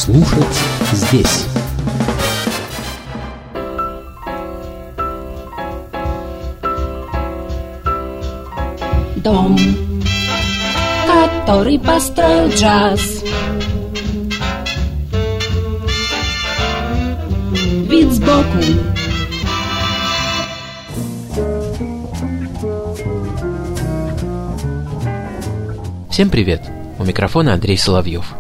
Слушать здесь. Дом, который построил джаз. Вид сбоку. Всем привет! У микрофона Андрей Соловьев.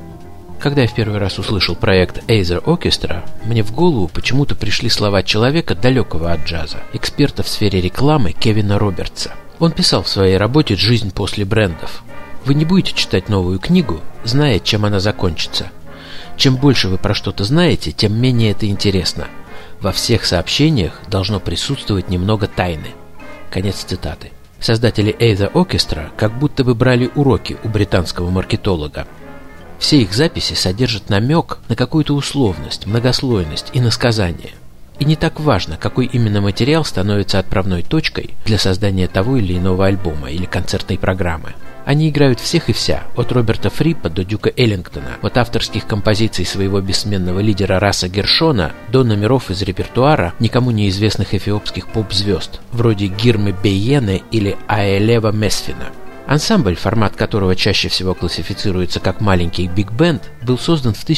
Когда я в первый раз услышал проект Aether Orchestra, мне в голову почему-то пришли слова человека, далекого от джаза, эксперта в сфере рекламы Кевина Робертса. Он писал в своей работе «Жизнь после брендов». Вы не будете читать новую книгу, зная, чем она закончится. Чем больше вы про что-то знаете, тем менее это интересно. Во всех сообщениях должно присутствовать немного тайны. Конец цитаты. Создатели Aether Orchestra как будто бы брали уроки у британского маркетолога. Все их записи содержат намек на какую-то условность, многослойность и насказание. И не так важно, какой именно материал становится отправной точкой для создания того или иного альбома или концертной программы. Они играют всех и вся, от Роберта Фриппа до Дюка Эллингтона, от авторских композиций своего бессменного лидера Раса Гершона до номеров из репертуара никому неизвестных эфиопских поп-звезд, вроде Гирмы Бейене или Аэлева Месфина. Ансамбль, формат которого чаще всего классифицируется как маленький биг-бенд, был создан в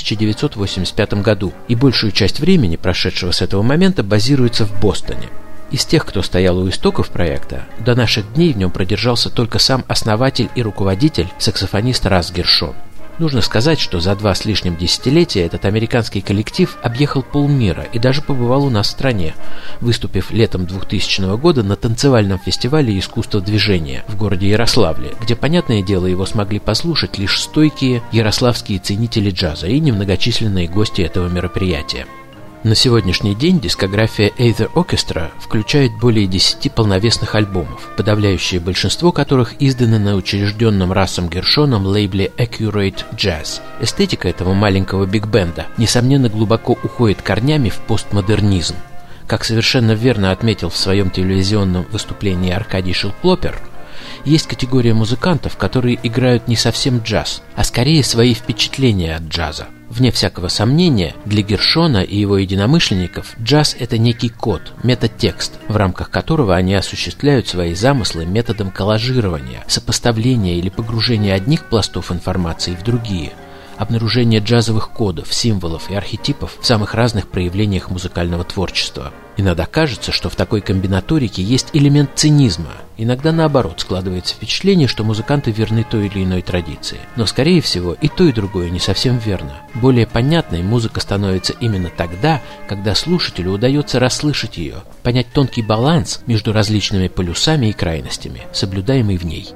1985 году и большую часть времени, прошедшего с этого момента, базируется в Бостоне. Из тех, кто стоял у истоков проекта, до наших дней в нем продержался только сам основатель и руководитель, саксофонист Рас Гершон. Нужно сказать, что за 2 с лишним десятилетия этот американский коллектив объехал полмира и даже побывал у нас в стране, выступив летом 2000 года на танцевальном фестивале искусства движения в городе Ярославле, где, понятное дело, его смогли послушать лишь стойкие ярославские ценители джаза и немногочисленные гости этого мероприятия. На сегодняшний день дискография Aether Orchestra включает более 10 полновесных альбомов, подавляющее большинство которых изданы на учрежденном Расом Гершоном лейбле Accurate Jazz. Эстетика этого маленького биг-бенда, несомненно, глубоко уходит корнями в постмодернизм. Как совершенно верно отметил в своем телевизионном выступлении Аркадий Шилплопер, есть категория музыкантов, которые играют не совсем джаз, а скорее свои впечатления от джаза. Вне всякого сомнения, для Гершона и его единомышленников джаз – это некий код, метатекст, в рамках которого они осуществляют свои замыслы методом коллажирования, сопоставления или погружения одних пластов информации в другие, обнаружения джазовых кодов, символов и архетипов в самых разных проявлениях музыкального творчества. Иногда кажется, что в такой комбинаторике есть элемент цинизма. Иногда, наоборот, складывается впечатление, что музыканты верны той или иной традиции. Но, скорее всего, и то, и другое не совсем верно. Более понятной музыка становится именно тогда, когда слушателю удается расслышать ее, понять тонкий баланс между различными полюсами и крайностями, соблюдаемый в ней.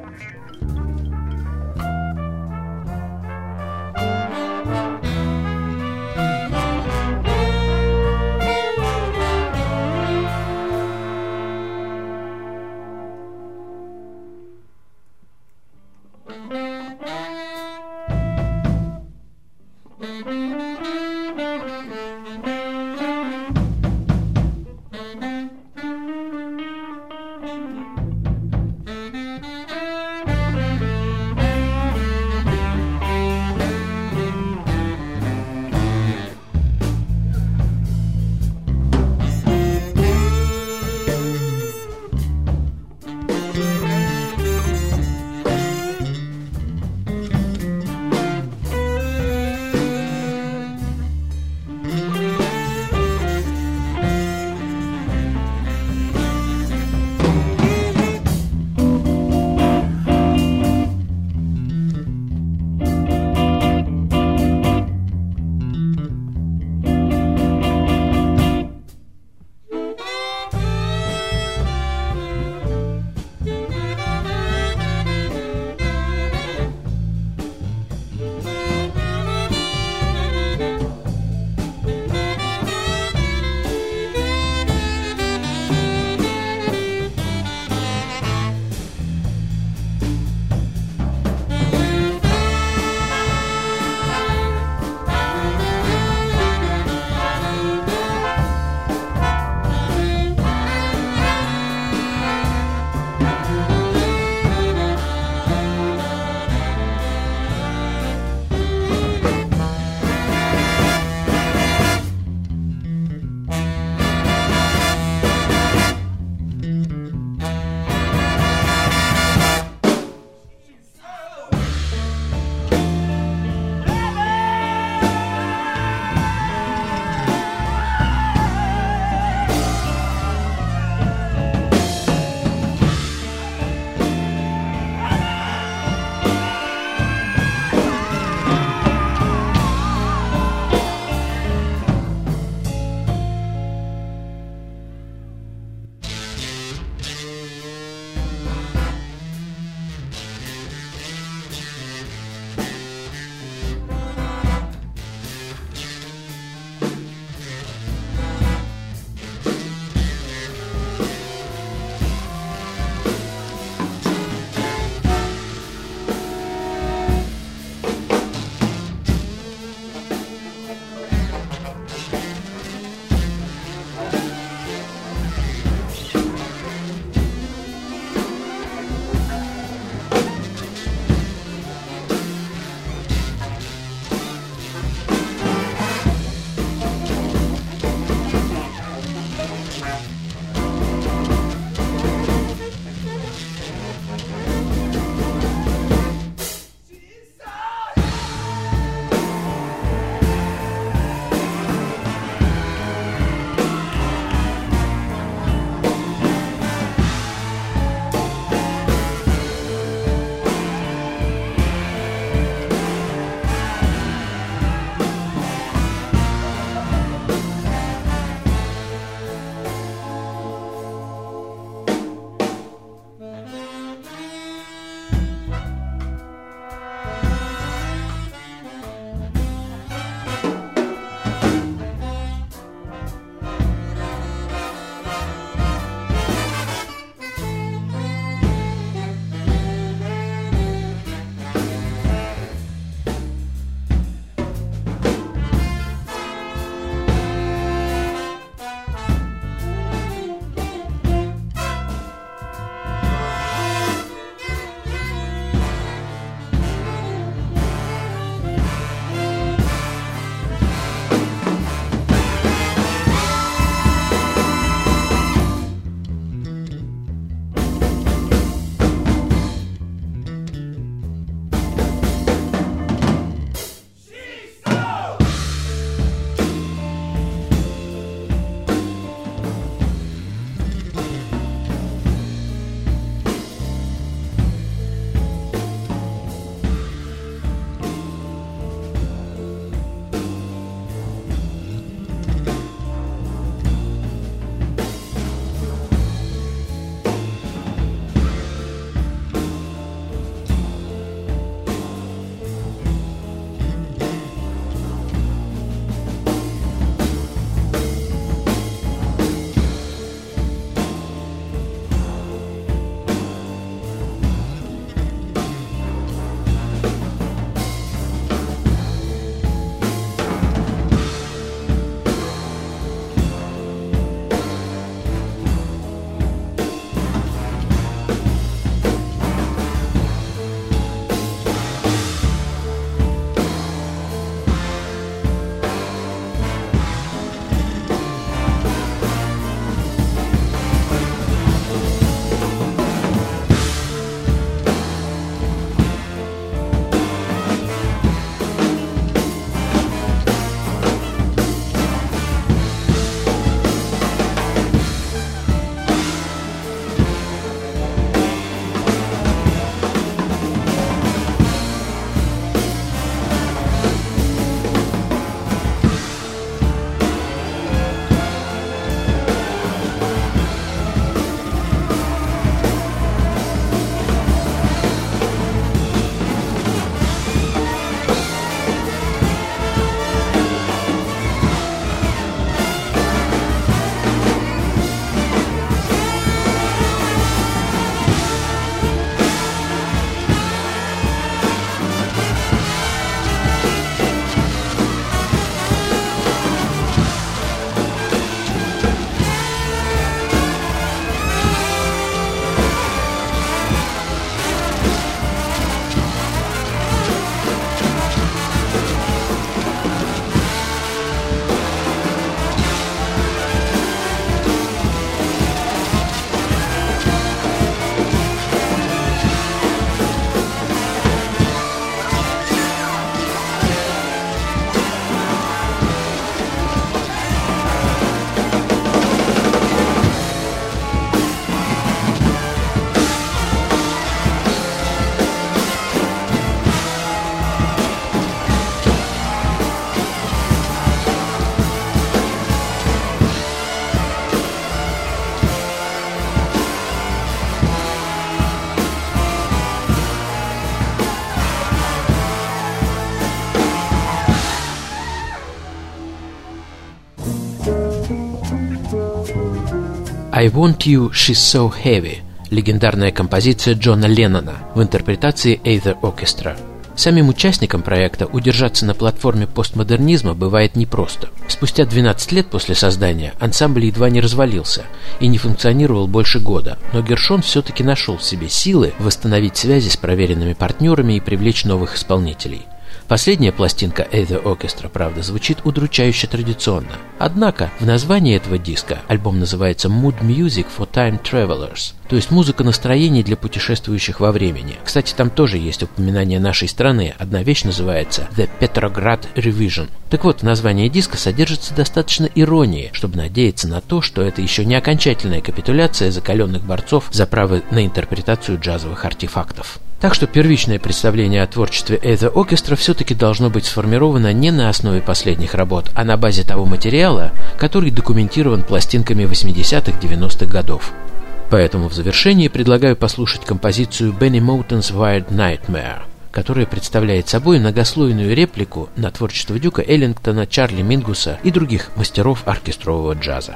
«I Want You, She's So Heavy» – легендарная композиция Джона Леннона в интерпретации Aether Orchestra. Самим участникам проекта удержаться на платформе постмодернизма бывает непросто. Спустя 12 лет после создания ансамбль едва не развалился и не функционировал больше года, но Гершон все-таки нашел в себе силы восстановить связи с проверенными партнерами и привлечь новых исполнителей. Последняя пластинка Aether Orchestra, правда, звучит удручающе традиционно. Однако в названии этого диска альбом называется Mood Music for Time Travelers, то есть музыка настроений для путешествующих во времени. Кстати, там тоже есть упоминание нашей страны. Одна вещь называется The Petrograd Revision. Так вот, в названии диска содержится достаточно иронии, чтобы надеяться на то, что это еще не окончательная капитуляция закаленных борцов за право на интерпретацию джазовых артефактов. Так что первичное представление о творчестве Aether Orchestra все-таки должно быть сформировано не на основе последних работ, а на базе того материала, который документирован пластинками 80-х-90-х годов. Поэтому в завершении предлагаю послушать композицию Benny Moten's Wired Nightmare, которая представляет собой многослойную реплику на творчество Дюка Эллингтона, Чарли Мингуса и других мастеров оркестрового джаза.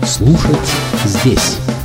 Слушать здесь.